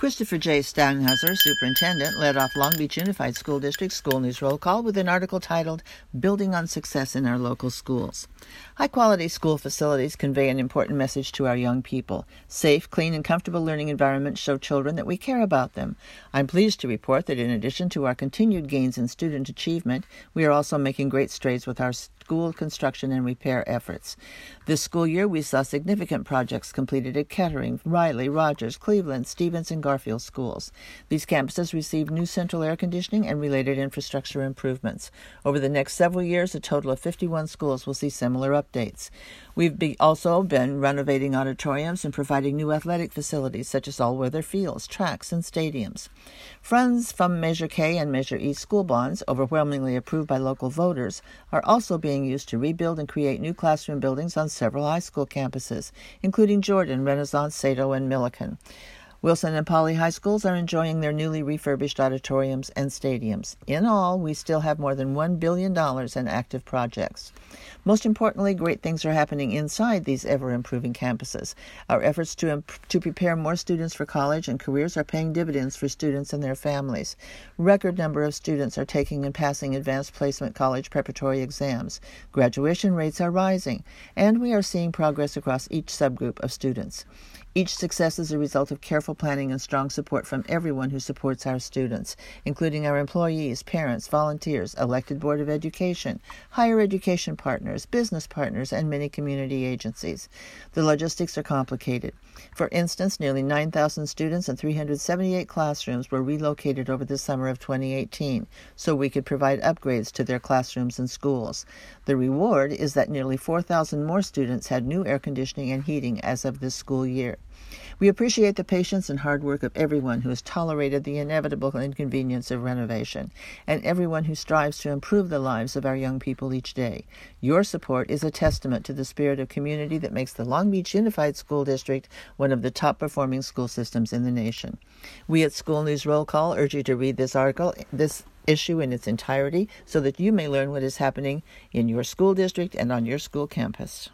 Christopher J. Stanghauser, Superintendent, led off Long Beach Unified School District School News Roll Call with an article titled, Building on Success in Our Local Schools. High-quality school facilities convey an important message to our young people. Safe, clean, and comfortable learning environments show children that we care about them. I'm pleased to report that in addition to our continued gains in student achievement, we are also making great strides with our school construction and repair efforts. This school year, we saw significant projects completed at Kettering, Riley, Rogers, Cleveland, Stevens, and Garfield schools. These campuses received new central air conditioning and related infrastructure improvements. Over the next several years, a total of 51 schools will see similar updates. We've also been renovating auditoriums and providing new athletic facilities such as all-weather fields, tracks, and stadiums. Funds from Measure K and Measure E school bonds, overwhelmingly approved by local voters, are also being used to rebuild and create new classroom buildings on several high school campuses, including Jordan, Renaissance, Sato, and Millikan. Wilson and Poly High Schools are enjoying their newly refurbished auditoriums and stadiums. In all, we still have more than $1 billion in active projects. Most importantly, great things are happening inside these ever-improving campuses. Our efforts to prepare more students for college and careers are paying dividends for students and their families. Record number of students are taking and passing advanced placement college preparatory exams. Graduation rates are rising, and we are seeing progress across each subgroup of students. Each success is a result of careful planning and strong support from everyone who supports our students, including our employees, parents, volunteers, elected Board of Education, higher education partners, business partners, and many community agencies. The logistics are complicated. For instance, nearly 9,000 students and 378 classrooms were relocated over the summer of 2018, so we could provide upgrades to their classrooms and schools. The reward is that nearly 4,000 more students had new air conditioning and heating as of this school year. We appreciate the patience and hard work of everyone who has tolerated the inevitable inconvenience of renovation, and everyone who strives to improve the lives of our young people each day. Your support is a testament to the spirit of community that makes the Long Beach Unified School District one of the top-performing school systems in the nation. We at School News Roll Call urge you to read this issue in its entirety so that you may learn what is happening in your school district and on your school campus.